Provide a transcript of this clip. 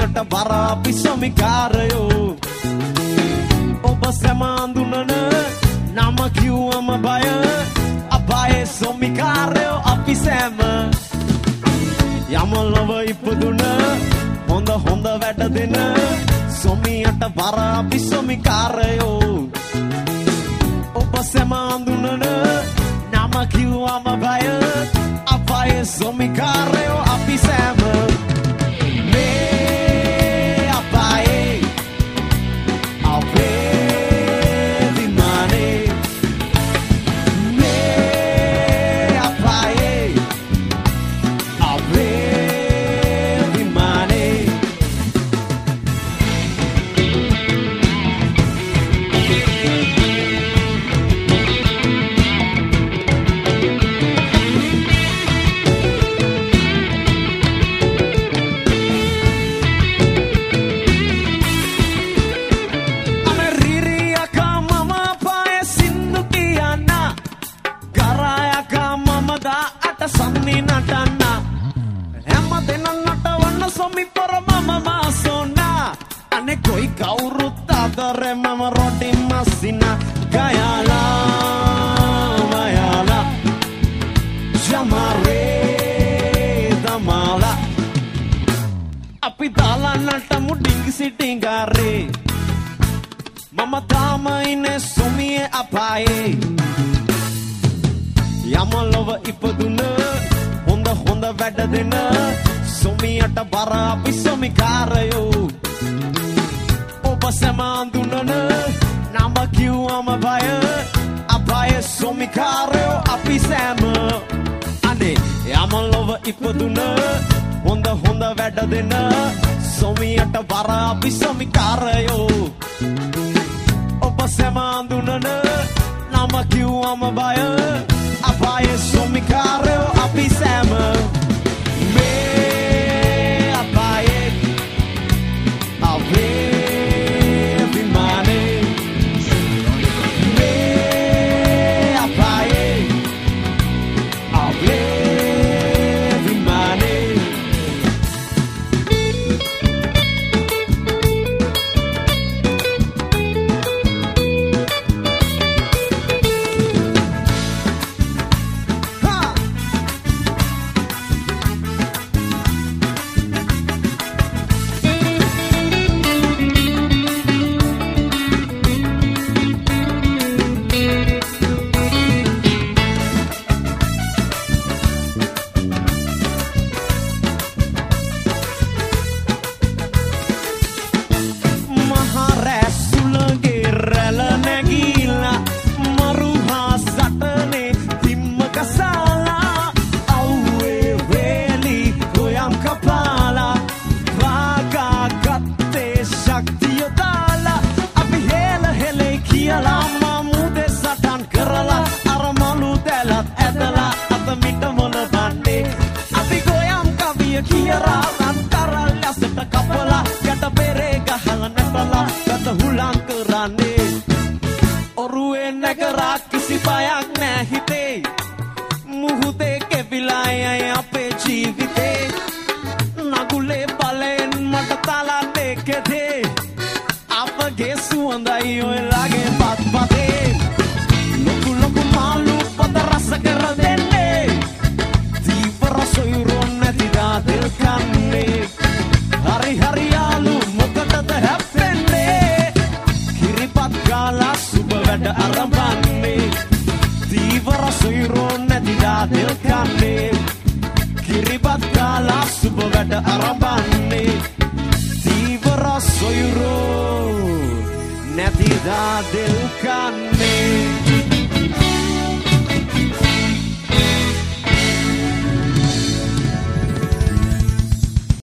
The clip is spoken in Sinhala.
සොමියට බර අපි සොමිකාරයෝ ඔබ සැමාඳුනන නම කිව්වම බය අපායේ සොමිකාරයෝ අපි සැම යම ලොව ඉපදුන හොඳ හොඳ වැඩ දෙන සොමියට බර අපි සොමිකාරයෝ ඔබ සැමාඳුනන නම කිව්වම බය අපායේ සොමිකාරයෝ අපි සැම Samni natana emma denannata wanna somi paramama masona ane koi kaurut adare mama roti masina gayala mayala jamare damala api dalanata mudingi sitingare mama tama ine somi apaye යමලව ඉපදුන හොඳ හොඳ වැඩ දෙන සොමියට බර අපි සොමිකාරයෝ ඔබ සැමාඳුනන නම කිව්වම බය අපායේ සොමිකාරයෝ අපි සැම අනේ යමලව ඉපදුන හොඳ හොඳ වැඩ දෙන සොමියට බර අපි සොමිකාරයෝ ඔබ සැමාඳුනන නම කිව්වම බය අපායේ සොමිකාරයෝ අපි සැම මේ අපායේ අවේ විමානේ මේ අපායේ අවේ විමානේ Kiribat kala subagada arambane Divara soyro Netida del kane